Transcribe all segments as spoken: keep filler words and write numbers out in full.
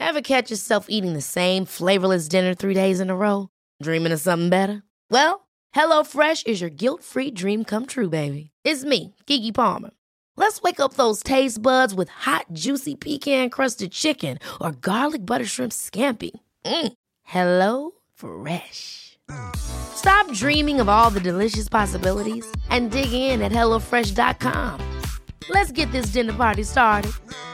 Ever catch yourself eating the same flavorless dinner three days in a row? Dreaming of something better? Well, HelloFresh is your guilt-free dream come true, baby. It's me, Keke Palmer. Let's wake up those taste buds with hot, juicy pecan-crusted chicken or garlic butter shrimp scampi. Mm. Hello Fresh. Stop dreaming of all the delicious possibilities and dig in at hello fresh dot com. Let's get this dinner party started.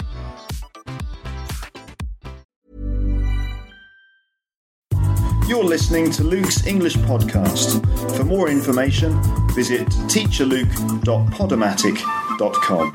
You're listening to Luke's English Podcast. For more information, visit teacher luke dot podomatic dot com.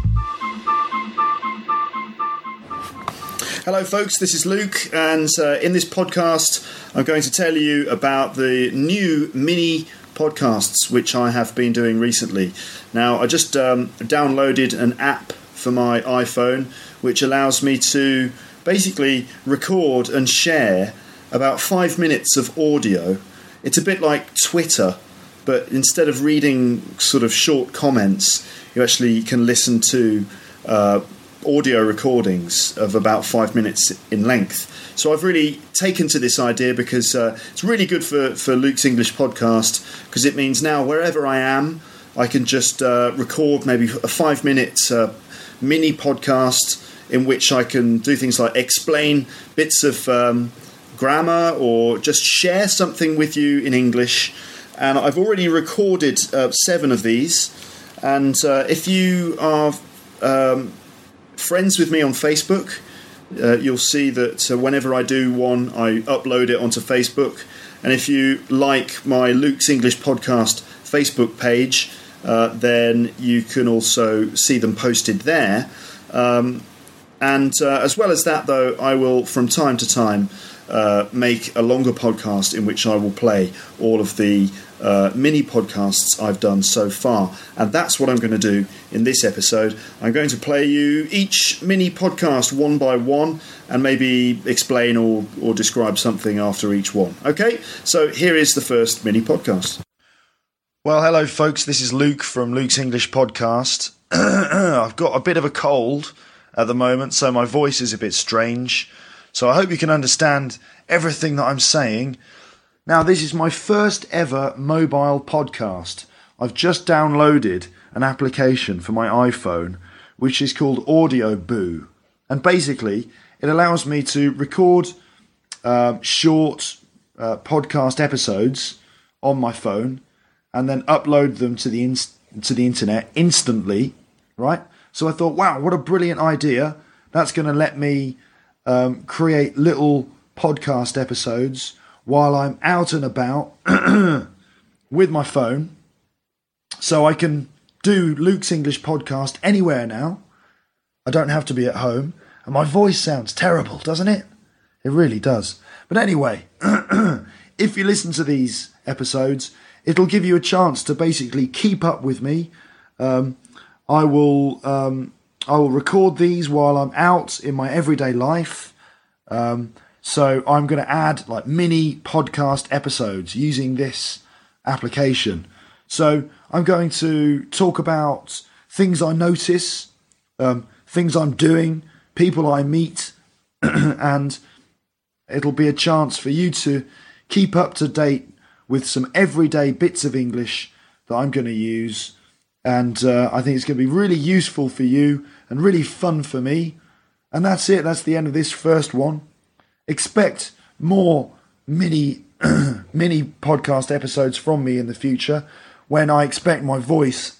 Hello folks, this is Luke, and uh, in this podcast I'm going to tell you about the new mini podcasts which I have been doing recently. Now, I just um, downloaded an app for my iPhone which allows me to basically record and share about five minutes of audio. It's a bit like Twitter, but instead of reading sort of short comments, you actually can listen to uh, audio recordings of about five minutes in length. So I've really taken to this idea because uh, it's really good for, for Luke's English Podcast, because it means now wherever I am, I can just uh, record maybe a five minute uh, mini podcast in which I can do things like explain bits of um, grammar or just share something with you in English. And I've already recorded uh, seven of these. And uh, if you are um, friends with me on Facebook, uh, you'll see that uh, whenever I do one, I upload it onto Facebook. And if you like my Luke's English Podcast Facebook page, uh, then you can also see them posted there. Um, and uh, as well as that, though, I will from time to time uh, make a longer podcast in which I will play all of the Uh, mini podcasts I've done so far, and that's what I'm going to do in this episode. I'm going to play you each mini podcast one by one and maybe explain or, or describe something after each one. Okay, so here is the first mini podcast. Well, hello folks, this is Luke from Luke's English Podcast. I've got a bit of a cold at the moment, so my voice is a bit strange, so I hope you can understand everything that I'm saying. Now, this is my first ever mobile podcast. I've just downloaded an application for my iPhone, which is called Audioboo. And basically, it allows me to record uh, short uh, podcast episodes on my phone and then upload them to the in- to the internet instantly, right? So I thought, wow, what a brilliant idea. That's going to let me um, create little podcast episodes while I'm out and about with my phone, so I can do Luke's English Podcast anywhere now. I don't have to be at home, and my voice sounds terrible, doesn't it? It really does. But anyway, if you listen to these episodes, it'll give you a chance to basically keep up with me. Um, I will um, I will record these while I'm out in my everyday life. Um, So I'm going to add like mini podcast episodes using this application. So I'm going to talk about things I notice, um, things I'm doing, people I meet, and it'll be a chance for you to keep up to date with some everyday bits of English that I'm going to use. And uh, I think it's going to be really useful for you and really fun for me. And that's it. That's the end of this first one. Expect more mini mini podcast episodes from me in the future, when I expect my voice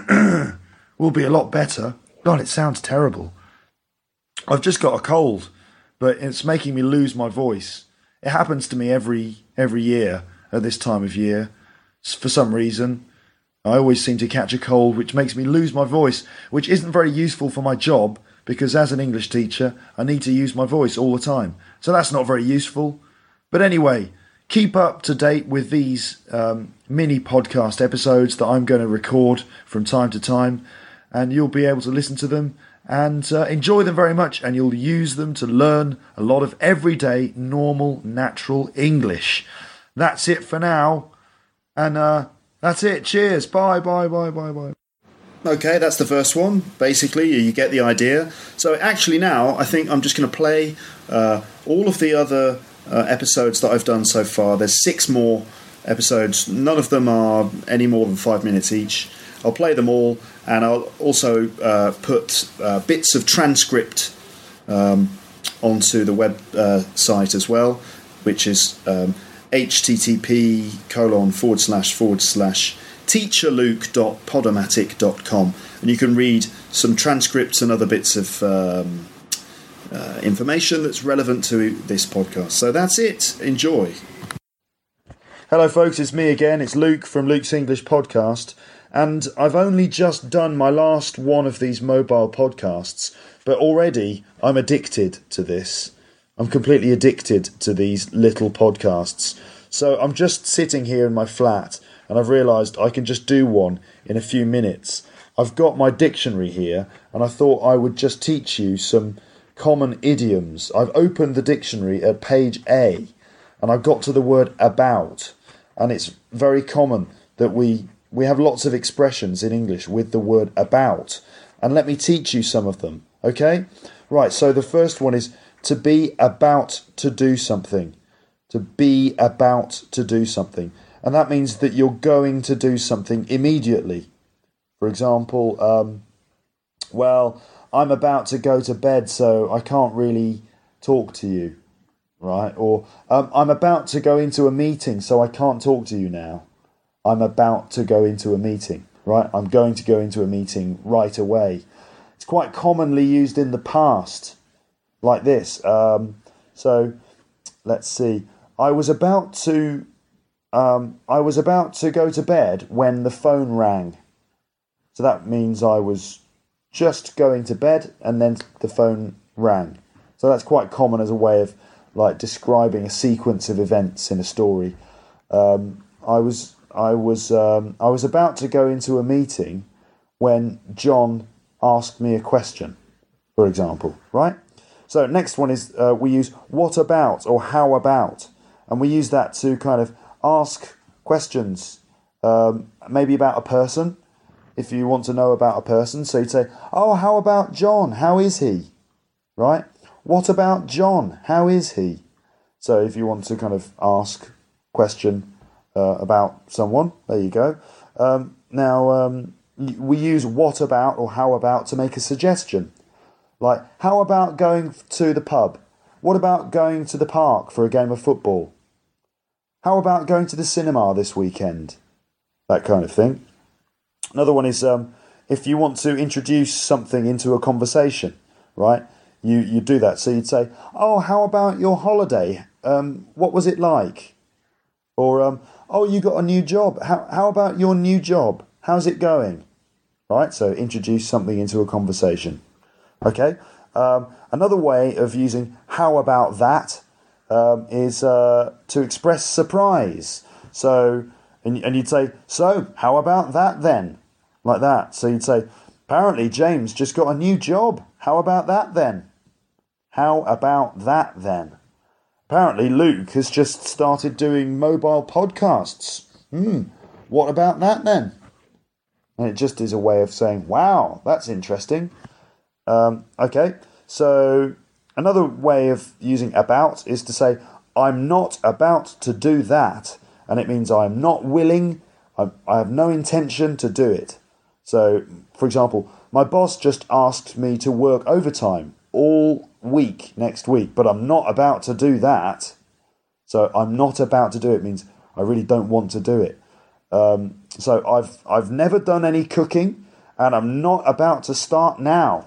will be a lot better. God, it sounds terrible. I've just got a cold, but it's making me lose my voice. It happens to me every every year at this time of year. For some reason, I always seem to catch a cold, which makes me lose my voice, which isn't very useful for my job, because as an English teacher, I need to use my voice all the time. So that's not very useful. But anyway, keep up to date with these um, mini podcast episodes that I'm going to record from time to time, and you'll be able to listen to them and uh, enjoy them very much, and you'll use them to learn a lot of everyday, normal, natural English. That's it for now, and uh, that's it. Cheers. Bye, bye, bye, bye, bye. Okay, that's the first one. Basically, you get the idea. So actually now, I think I'm just going to play uh, all of the other uh, episodes that I've done so far. There's six more episodes. None of them are any more than five minutes each. I'll play them all, and I'll also uh, put uh, bits of transcript um, onto the web uh, site as well, which is um, http colon forward slash forward slash teacherluke dot podomatic dot com, and you can read some transcripts and other bits of um, uh, information that's relevant to this podcast. So that's it. Enjoy. Hello folks, it's me again. It's Luke from Luke's English Podcast, and I've only just done my last one of these mobile podcasts, but already I'm addicted to this. I'm completely addicted to these little podcasts. So I'm just sitting here in my flat, and I've realised I can just do one in a few minutes. I've got my dictionary here, and I thought I would just teach you some common idioms. I've opened the dictionary at page A, and I've got to the word about, and it's very common that we, we have lots of expressions in English with the word about, and let me teach you some of them, okay? Right, so the first one is to be about to do something. To be about to do something. And that means that you're going to do something immediately. For example, um, well, I'm about to go to bed, so I can't really talk to you, right? Or um, I'm about to go into a meeting, so I can't talk to you now. I'm about to go into a meeting, right? I'm going to go into a meeting right away. It's quite commonly used in the past, like this. Um, so, let's see. I was about to... Um, I was about to go to bed when the phone rang. So that means I was just going to bed and then the phone rang. So that's quite common as a way of like describing a sequence of events in a story. Um, I was I was um, I was about to go into a meeting when John asked me a question, for example, right? So next one is uh, we use what about or how about, and we use that to kind of ask questions, um, maybe about a person, if you want to know about a person. So you'd say, oh, how about John? How is he? Right? What about John? How is he? So if you want to kind of ask question uh, about someone, there you go. Um, now, um, we use what about or how about to make a suggestion. Like, how about going to the pub? What about going to the park for a game of football? How about going to the cinema this weekend? That kind of thing. Another one is um, if you want to introduce something into a conversation, right? You you do that. So you'd say, oh, how about your holiday? Um, what was it like? Or, um, oh, you got a new job. How, how about your new job? How's it going? Right? So introduce something into a conversation. Okay? Um, another way of using how about that Um, is uh, to express surprise. So, and, and you'd say, so, how about that then? Like that. So you'd say, apparently James just got a new job. How about that then? How about that then? Apparently Luke has just started doing mobile podcasts. Hmm, what about that then? And it just is a way of saying, wow, that's interesting. Um, okay, so... Another way of using about is to say, I'm not about to do that. And it means I'm not willing, I, I have no intention to do it. So, for example, my boss just asked me to work overtime all week next week, but I'm not about to do that. So I'm not about to do it means I really don't want to do it. Um, so I've I've never done any cooking, and I'm not about to start now.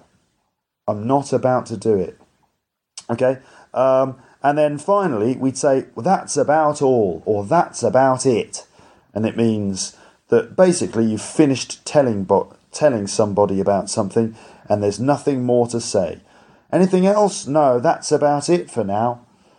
I'm not about to do it. Okay, um, and then finally we'd say, well, that's about all, or that's about it. And it means that basically you've finished telling bo- telling somebody about something and there's nothing more to say. Anything else? No, that's about it for now.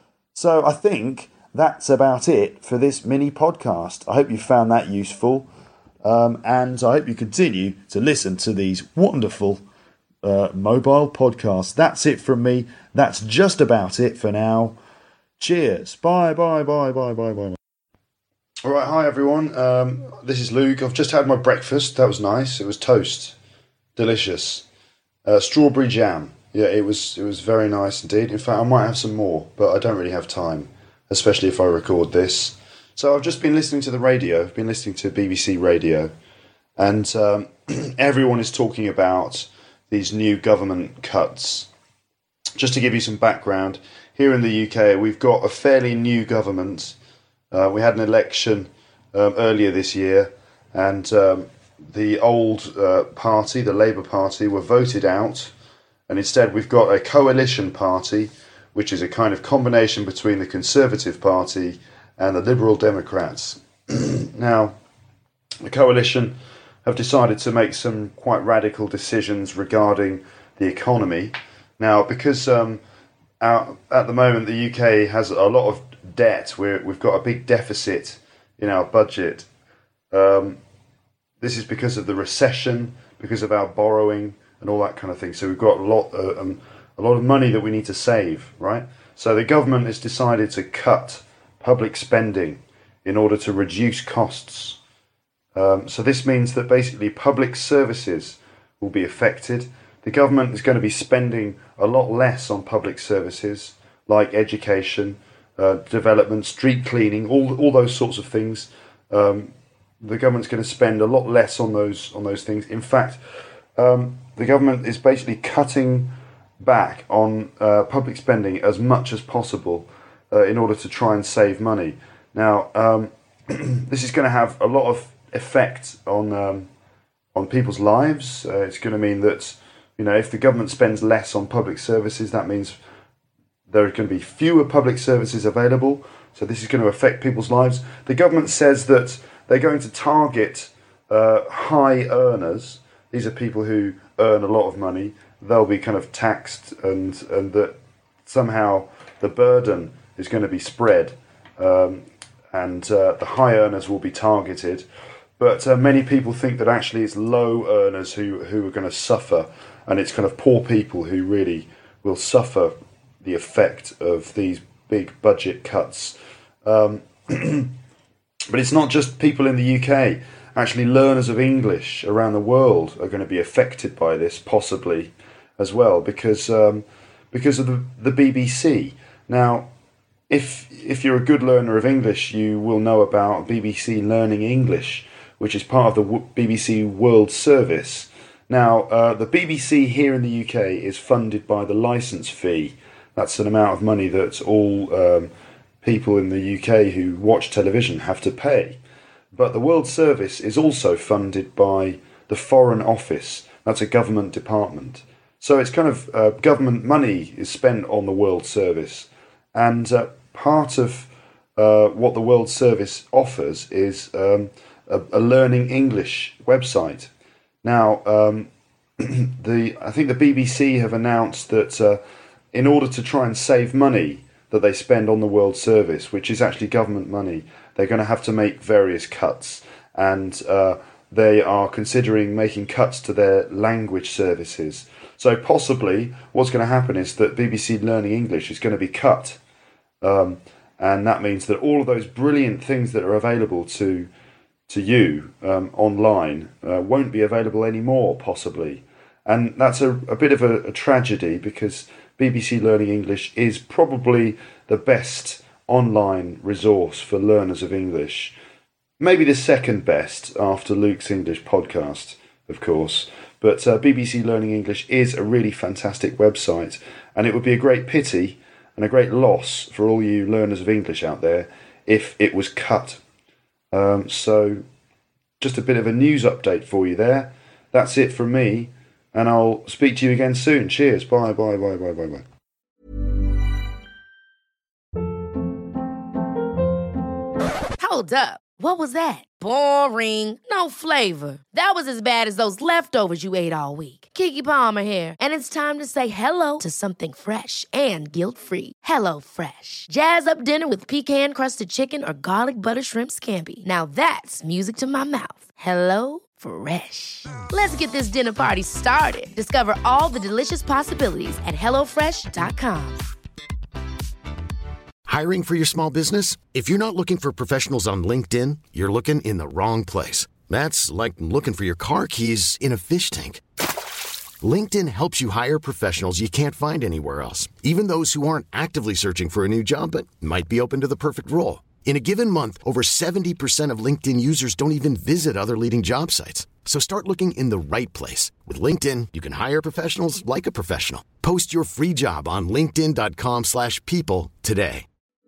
So I think that's about it for this mini podcast. I hope you found that useful, um, and I hope you continue to listen to these wonderful Uh, mobile podcast. That's it from me. That's just about it for now. Cheers. Bye, bye, bye, bye, bye, bye. All right, hi everyone. Um, this is Luke. I've just had my breakfast. That was nice. It was toast. delicious. Uh, strawberry jam. Yeah, it was it was very nice indeed. In fact, I might have some more, but I don't really have time, especially if I record this. So I've just been listening to the radio. I've been listening to B B C Radio, and um, everyone is talking about these new government cuts. Just to give you some background, here in the U K, we've got a fairly new government. Uh, we had an election um, earlier this year, and um, the old uh, party, the Labour Party, were voted out. And instead we've got a coalition party, which is a kind of combination between the Conservative Party and the Liberal Democrats. Now, the coalition have decided to make some quite radical decisions regarding the economy. Now, because um, our, at the moment the U K has a lot of debt, we're, we've got a big deficit in our budget. Um, this is because of the recession, because of our borrowing, and all that kind of thing. So we've got a lot, uh, um, a lot of money that we need to save, right? So the government has decided to cut public spending in order to reduce costs. Um, so this means that basically public services will be affected. The government is going to be spending a lot less on public services like education, uh, development, street cleaning, all all those sorts of things. Um, the government's going to spend a lot less on those on those things. In fact, um, the government is basically cutting back on uh, public spending as much as possible uh, in order to try and save money. Now, um, this is going to have a lot of effect on um, on people's lives. Uh, it's going to mean that, you know, if the government spends less on public services, that means there are going to be fewer public services available. So this is going to affect people's lives. The government says that they're going to target uh, high earners. These are people who earn a lot of money. They'll be kind of taxed, and and that somehow the burden is going to be spread, um, and uh, the high earners will be targeted. But uh, many people think that actually it's low earners who, who are going to suffer, and it's kind of poor people who really will suffer the effect of these big budget cuts. Um, but it's not just people in the U K. Actually, learners of English around the world are going to be affected by this, possibly, as well, because um, because of the, the B B C. Now, if if you're a good learner of English, you will know about B B C Learning English, which is part of the B B C World Service. Now, uh, the B B C here in the U K is funded by the licence fee. That's an amount of money that all um, people in the U K who watch television have to pay. But the World Service is also funded by the Foreign Office. That's a government department. So it's kind of uh, government money is spent on the World Service. And uh, part of uh, what the World Service offers is um, a, a learning English website. Now, um, the I think the B B C have announced that uh, in order to try and save money that they spend on the World Service, which is actually government money, they're going to have to make various cuts, and uh, they are considering making cuts to their language services. So possibly what's going to happen is that B B C Learning English is going to be cut, um, and that means that all of those brilliant things that are available to to you um, online uh, won't be available anymore, possibly. And that's a, a bit of a, a tragedy, because B B C Learning English is probably the best online resource for learners of English. Maybe the second best after Luke's English podcast, of course. But uh, B B C Learning English is a really fantastic website, and it would be a great pity and a great loss for all you learners of English out there if it was cut. Um, so just a bit of a news update for you there. That's it from me, and I'll speak to you again soon. Cheers. Bye, bye, bye, bye, bye, bye. Hold up. What was that? Boring. No flavor. That was as bad as those leftovers you ate all week. Keke Palmer here, and it's time to say hello to something fresh and guilt-free. Hello Fresh. Jazz up dinner with pecan-crusted chicken or garlic butter shrimp scampi. Now that's music to my mouth. Hello Fresh. Let's get this dinner party started. Discover all the delicious possibilities at hello fresh dot com. Hiring for your small business? If you're not looking for professionals on LinkedIn, you're looking in the wrong place. That's like looking for your car keys in a fish tank. LinkedIn helps you hire professionals you can't find anywhere else, even those who aren't actively searching for a new job but might be open to the perfect role. In a given month, over seventy percent of LinkedIn users don't even visit other leading job sites. So start looking in the right place. With LinkedIn, you can hire professionals like a professional. Post your free job on linkedin.com slash people today.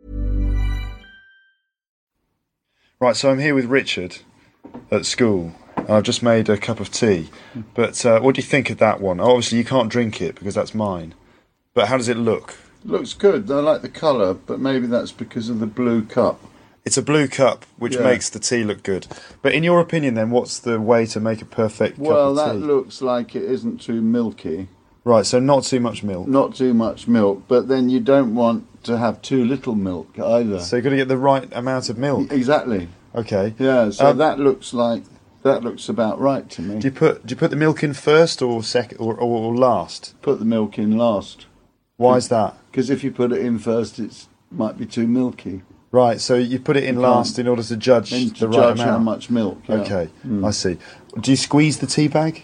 Right, so I'm here with Richard at school, and I've just made a cup of tea. But uh, what do you think of that one? Obviously, you can't drink it because that's mine. But how does it look? Looks good. I like the colour, but maybe that's because of the blue cup. It's a blue cup, which Yeah. makes the tea look good. But in your opinion, then, what's the way to make a perfect Well, cup of tea? that looks like it isn't too milky. Right, so not too much milk. Not too much milk, but then you don't want to have too little milk either. So you've got to get the right amount of milk. Exactly. Okay. Yeah, so Um, that looks like, that looks about right to me. Do you put do you put the milk in first or second or, or, or last? Put the milk in last. Why is that? Because if you put it in first, it might be too milky. Right, so you put it in You last can't- in order to judge And the to right judge amount. how much milk. Yeah. Okay, Mm. I see. Do you squeeze the tea bag?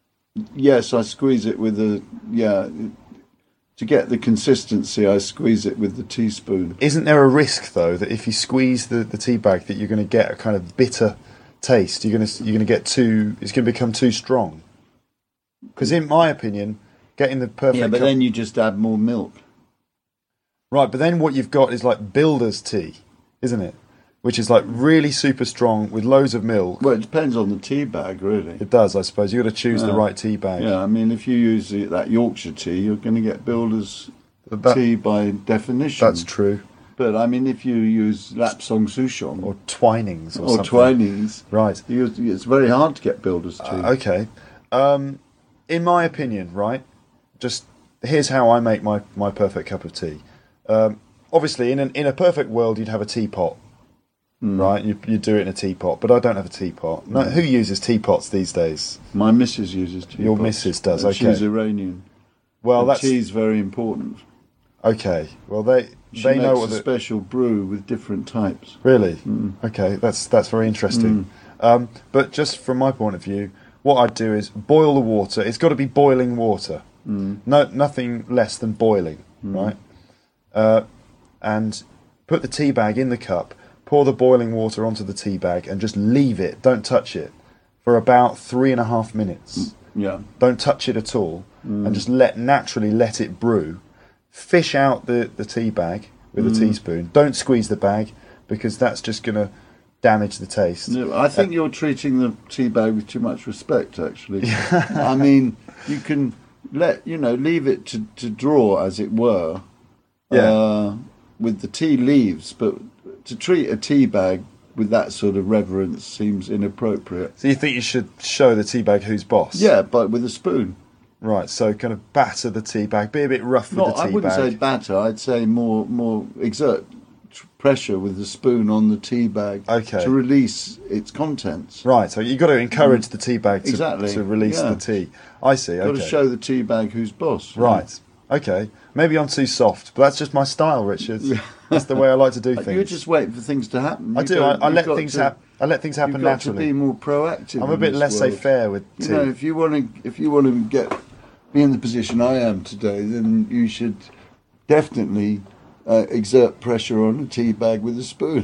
Yes, I squeeze it with a, yeah, to get the consistency, I squeeze it with the teaspoon. Isn't there a risk though that if you squeeze the, the tea bag that you're going to get a kind of bitter taste? You're going to you're going to get too. It's going to become too strong. Because in my opinion, getting the perfect Yeah, but cup- then you just add more milk. right. But then what you've got is like builder's tea, isn't it? Which is like really super strong with loads of milk. Well, it depends on the tea bag, really. It does, I suppose. You've got to choose the Yeah. right tea bag. Yeah, I mean, if you use the, that Yorkshire tea, you're going to get builder's That- tea by definition. That's true. But I mean, if you use Lapsang Souchong Or Twinings or, or something. Twinings, Right. you, it's very hard to get builder's tea. Uh, okay. Um, in my opinion, right, just here's how I make my, my perfect cup of tea. Um, obviously, in an, in a perfect world, you'd have a teapot, Hmm. right? You, you'd do it in a teapot, but I don't have a teapot. No, who uses teapots these days? My missus uses tea. Your pots. missus does, Uh, okay. She's Iranian. Well, And that's tea's very important. okay. Well, they She they makes know a what the, special brew with different types. really. Hmm. Okay, that's that's very interesting. Um, but just from my point of view, what I'd do is boil the water. It's got to be boiling water. No, nothing less than boiling, right? Uh, and put the tea bag in the cup. Pour the boiling water onto the tea bag and just leave it. Don't touch it for about three and a half minutes. Yeah. Don't touch it at all, and just let naturally let it brew. Fish out the, the tea bag with a teaspoon. Don't squeeze the bag because that's just going to damage the taste. No, I think you're treating the tea bag with too much respect, actually. I mean, you can let, you know, leave it to, to draw, as it were, Yeah. uh, with the tea leaves, but to treat a tea bag with that sort of reverence seems inappropriate. So you think you should show the tea bag who's boss? Yeah, but with a spoon. Right, so kind of batter the tea bag, be a bit rough with No, the tea I wouldn't bag. say batter. I'd say more, more exert tr- pressure with the spoon on the tea bag Okay. to release its contents. Right, so you've got to encourage the tea bag to, Exactly, to release yeah. the tea. I see, Got okay. to show the tea bag who's boss. Right, okay. Maybe I'm too soft, but that's just my style, Richard. That's the way I like to do things. You're just waiting for things to happen. I You do, don't- I, I you've let got things to- happen. I let things happen You've got naturally. to be more proactive. I'm a in bit this laissez-faire world. with You know, tea. if you want to, if you want to get be in the position I am today, then you should definitely uh, exert pressure on a tea bag with a spoon.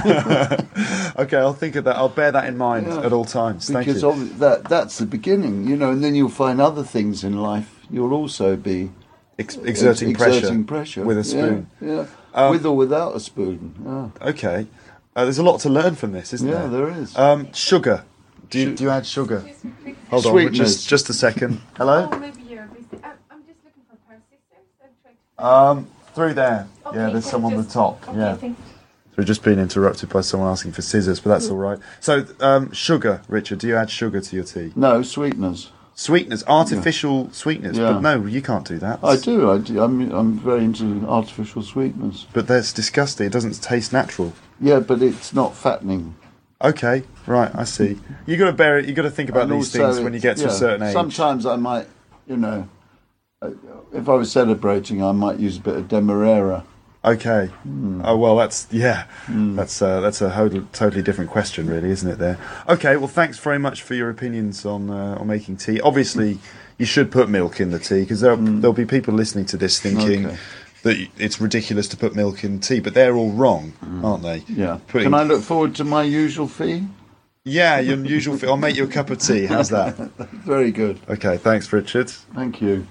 Okay, I'll think of that. I'll bear that in mind Yeah. at all times. Thank because you. of that, that's the beginning, you know, and then you'll find other things in life. You'll also be Ex- exerting, ex- pressure, exerting pressure with a Yeah, spoon. yeah, Um, with or without a spoon. Yeah, Okay, uh, there's a lot to learn from this, isn't yeah, there? there is. Um, sugar. Do you, Su- do you add sugar? Hold on, Sweetness. just just a second. Hello. Oh, maybe you're busy. I'm, I'm just looking for a pair of scissors and trying to... Um, through there. Okay, Yeah, there's can some I on the just- top. Okay, Yeah. thank you. So we've just been interrupted by someone asking for scissors, but that's all right. So, um, sugar, Richard. Do you add sugar to your tea? No, sweeteners. Sweeteners, artificial sweeteners. Yeah. But no, you can't do that. I do. I do. I'm, I'm very into artificial sweeteners. But that's disgusting. It doesn't taste natural. Yeah, but it's not fattening. Okay, right. I see. You got to bear it. You got to think about And these also things when you it's- get to a yeah, certain age. Sometimes I might, you know, uh, if I was celebrating, I might use a bit of Demerara. Okay. Hmm. Oh well, that's yeah. That's uh, that's a whole, totally different question, really, isn't it? There. Okay. Well, thanks very much for your opinions on uh, on making tea. Obviously, you should put milk in the tea, because there, mm. there'll be people listening to this thinking okay. that it's ridiculous to put milk in tea, but they're all wrong, mm. aren't they? Yeah. Putting... Can I look forward to my usual fee? Yeah, your usual fee. I'll make you a cup of tea. How's that? Very good. Okay, thanks, Richard. Thank you.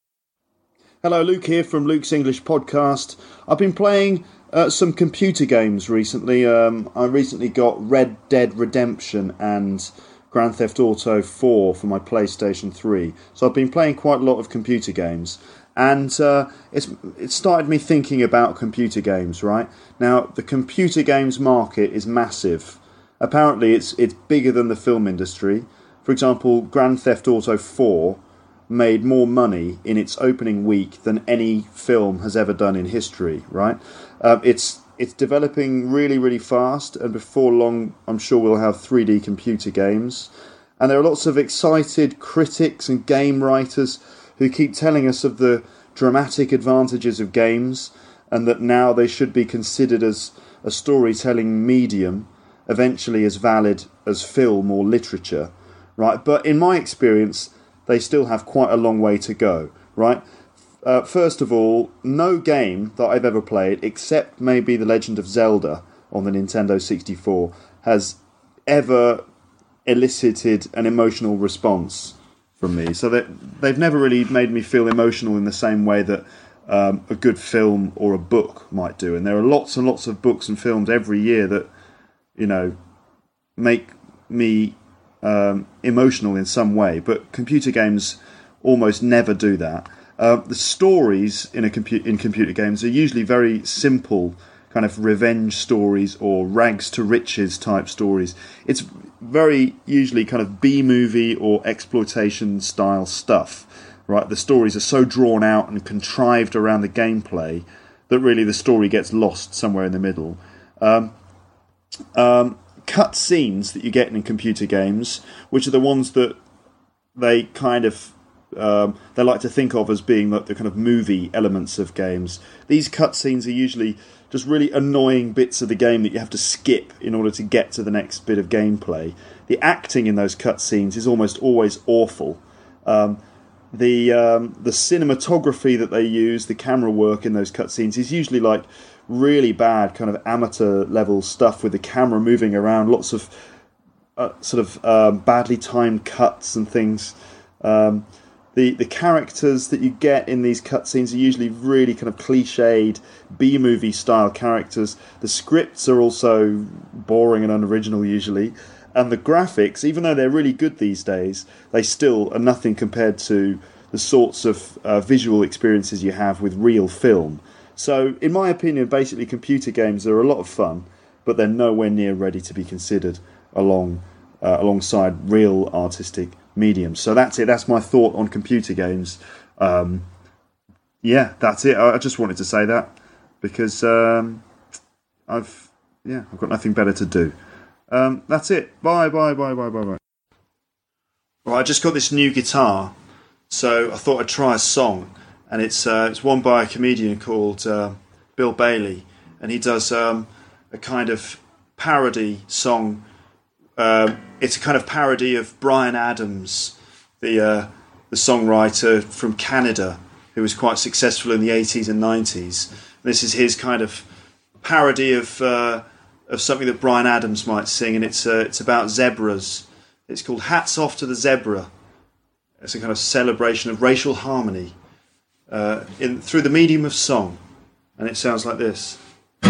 Hello, Luke here from Luke's English Podcast. I've been playing uh, some computer games recently. Um, I recently got Red Dead Redemption and Grand Theft Auto four for my PlayStation three. So I've been playing quite a lot of computer games. And uh, it's it started me thinking about computer games, right? Now, the computer games market is massive. Apparently, it's it's bigger than the film industry. For example, Grand Theft Auto four made more money in its opening week than any film has ever done in history, right? Uh, it's it's developing really, really fast, and before long, I'm sure we'll have three D computer games. And there are lots of excited critics and game writers who keep telling us of the dramatic advantages of games, and that now they should be considered as a storytelling medium, eventually as valid as film or literature, right? But in my experience, they still have quite a long way to go, right? Uh, first of all, no game that I've ever played, except maybe The Legend of Zelda on the Nintendo sixty-four, has ever elicited an emotional response from me. So that they've never really made me feel emotional in the same way that um, a good film or a book might do. And there are lots and lots of books and films every year that, you know, make me um, emotional in some way. But computer games almost never do that. Uh, the stories in a compu- in computer games are usually very simple, kind of revenge stories or rags to riches type stories. It's very usually kind of B-movie or exploitation style stuff, right? The stories are so drawn out and contrived around the gameplay that really the story gets lost somewhere in the middle. Um, um, cut scenes that you get in computer games, which are the ones that they kind of um, they like to think of as being like the kind of movie elements of games. These cutscenes are usually just really annoying bits of the game that you have to skip in order to get to the next bit of gameplay. The acting in those cutscenes is almost always awful. Um, the um, the cinematography that they use, the camera work in those cutscenes is usually like really bad, kind of amateur level stuff with the camera moving around, lots of uh, sort of um, badly timed cuts and things. Um, The the characters that you get in these cutscenes are usually really kind of cliched B-movie style characters. The scripts are also boring and unoriginal usually. And the graphics, even though they're really good these days, they still are nothing compared to the sorts of uh, visual experiences you have with real film. So, in my opinion, basically computer games are a lot of fun, but they're nowhere near ready to be considered along uh, alongside real artistic mediums. So that's it. That's my thought on computer games. Um, yeah, that's it. I just wanted to say that because um, I've yeah I've got nothing better to do. Um, that's it. Bye bye bye bye bye bye. Well, I just got this new guitar, so I thought I'd try a song, and it's uh, it's one by a comedian called uh, Bill Bailey, and he does um, a kind of parody song. Um, it's a kind of parody of Bryan Adams, the uh, the songwriter from Canada, who was quite successful in the eighties and nineties. This is his kind of parody of uh, of something that Bryan Adams might sing, and it's uh, it's about zebras. It's called "Hats Off to the Zebra." It's a kind of celebration of racial harmony uh, in through the medium of song, and it sounds like this.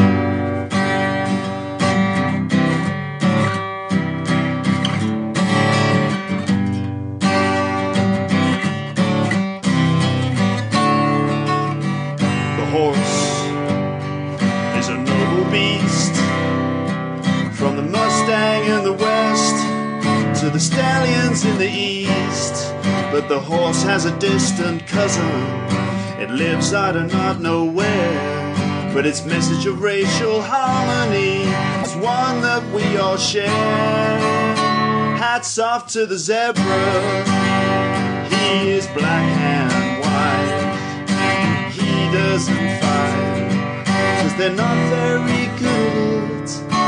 The stallions in the east, but the horse has a distant cousin. It lives I do not know where, but its message of racial harmony is one that we all share. Hats off to the zebra, he is black and white. He doesn't fight, 'cause they're not very good.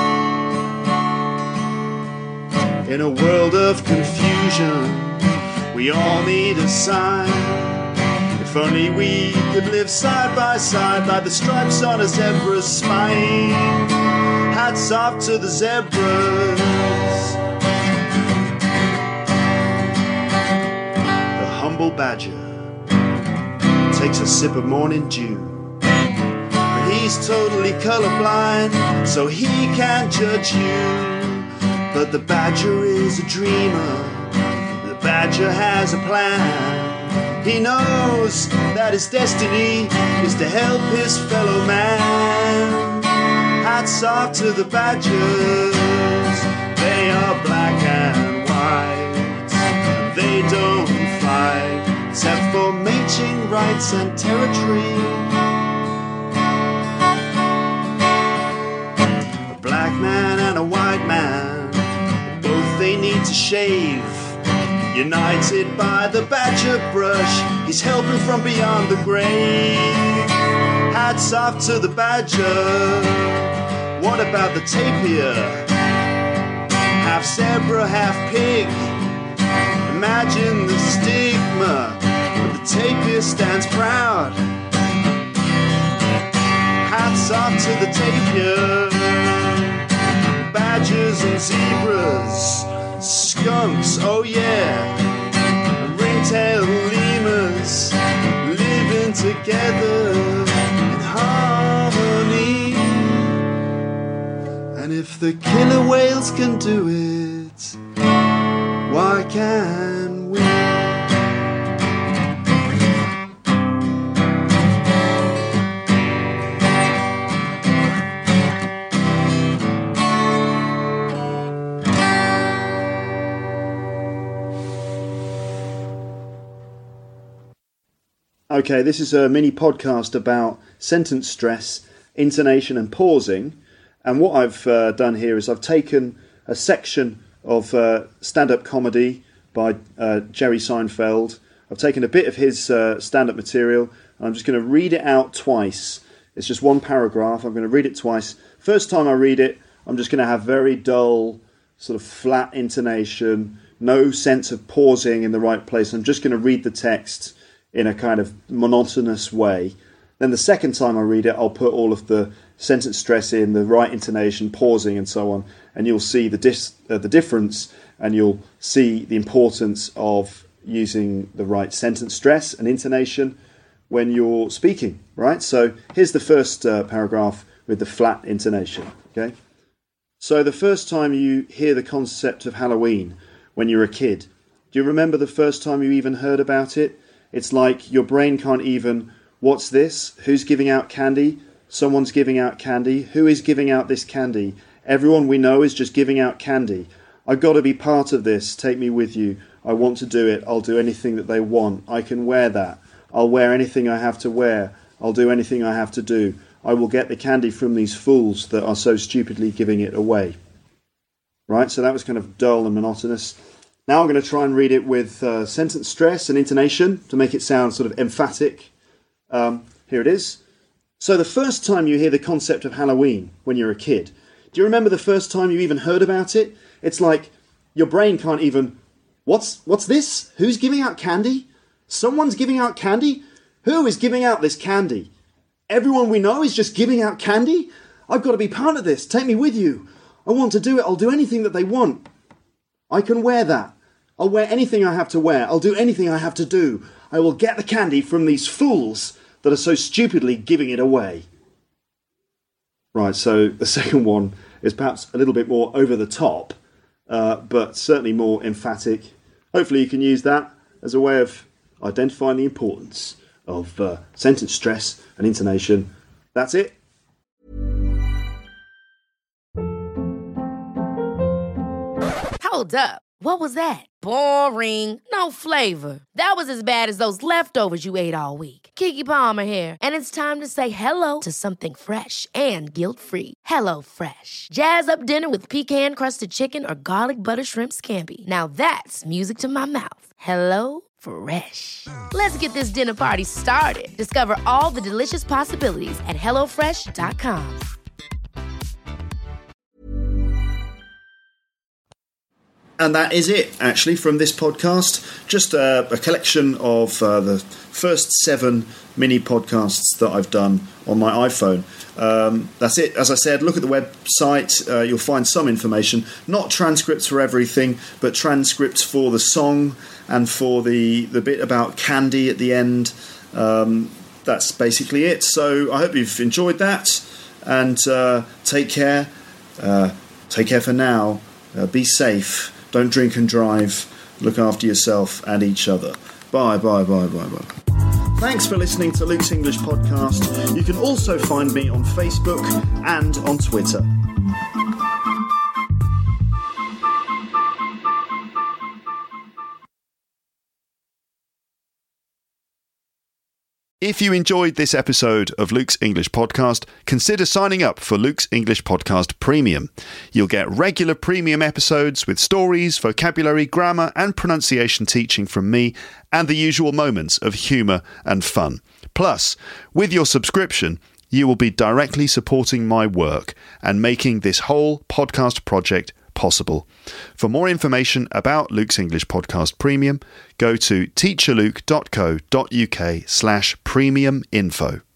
In a world of confusion, we all need a sign. If only we could live side by side like the stripes on a zebra's spine. Hats off to the zebras. The humble badger takes a sip of morning dew, but he's totally colorblind, so he can't judge you. But the badger is a dreamer, the badger has a plan. He knows that his destiny is to help his fellow man. Hats off to the badgers, they are black and white. They don't fight, except for mating rights and territory. A black man and a white man, both they need to shave. United by the badger brush, he's helping from beyond the grave. Hats off to the badger. What about the tapir? Half zebra, half pig. Imagine the stigma, but the tapir stands proud. Hats off to the tapir. Badgers and zebras, skunks, oh yeah, ringtail lemurs, living together in harmony. And if the killer whales can do it, why can't we? Okay, this is a mini podcast about sentence stress, intonation and pausing. And what I've uh, done here is I've taken a section of uh, stand-up comedy by uh, Jerry Seinfeld. I've taken a bit of his uh, stand-up material and I'm just going to read it out twice. It's just one paragraph. I'm going to read it twice. First time I read it, I'm just going to have very dull, sort of flat intonation, no sense of pausing in the right place. I'm just going to read the text in a kind of monotonous way. Then the second time I read it, I'll put all of the sentence stress in, the right intonation, pausing and so on, and you'll see the dis- uh, the difference, and you'll see the importance of using the right sentence stress and intonation when you're speaking, right? So here's the first uh, paragraph with the flat intonation, okay? So the first time you hear the concept of Halloween when you're a kid, do you remember the first time you even heard about it? It's like your brain can't even, what's this? Who's giving out candy? Someone's giving out candy. Who is giving out this candy? Everyone we know is just giving out candy. I've got to be part of this. Take me with you. I want to do it. I'll do anything that they want. I can wear that. I'll wear anything I have to wear. I'll do anything I have to do. I will get the candy from these fools that are so stupidly giving it away. Right? So that was kind of dull and monotonous. Now I'm going to try and read it with uh, sentence stress and intonation to make it sound sort of emphatic. Um, here it is. So the first time you hear the concept of Halloween when you're a kid, do you remember the first time you even heard about it? It's like your brain can't even, what's what's this? Who's giving out candy? Someone's giving out candy? Who is giving out this candy? Everyone we know is just giving out candy? I've got to be part of this. Take me with you. I want to do it. I'll do anything that they want. I can wear that. I'll wear anything I have to wear. I'll do anything I have to do. I will get the candy from these fools that are so stupidly giving it away. Right, so the second one is perhaps a little bit more over the top, uh, but certainly more emphatic. Hopefully you can use that as a way of identifying the importance of uh, sentence stress and intonation. That's it. Hold up. What was that? Boring. No flavor. That was as bad as those leftovers you ate all week. Keke Palmer here, and it's time to say hello to something fresh and guilt-free. Hello Fresh. Jazz up dinner with pecan-crusted chicken or garlic butter shrimp scampi. Now that's music to my mouth. Hello Fresh. Let's get this dinner party started. Discover all the delicious possibilities at hello fresh dot com. And that is it, actually, from this podcast. Just a, a collection of uh, the first seven mini podcasts that I've done on my iPhone. Um, that's it. As I said, look at the website. Uh, you'll find some information. Not transcripts for everything, but transcripts for the song and for the, the bit about candy at the end. Um, that's basically it. So I hope you've enjoyed that. And uh, take care. Uh, take care for now. Uh, be safe. Don't drink and drive. Look after yourself and each other. Bye, bye, bye, bye, bye. Thanks for listening to Luke's English Podcast. You can also find me on Facebook and on Twitter. If you enjoyed this episode of Luke's English Podcast, consider signing up for Luke's English Podcast Premium. You'll get regular premium episodes with stories, vocabulary, grammar and pronunciation teaching from me and the usual moments of humour and fun. Plus, with your subscription, you will be directly supporting my work and making this whole podcast project possible. For more information about Luke's English Podcast Premium, go to teacherluke.co.uk slash premium info.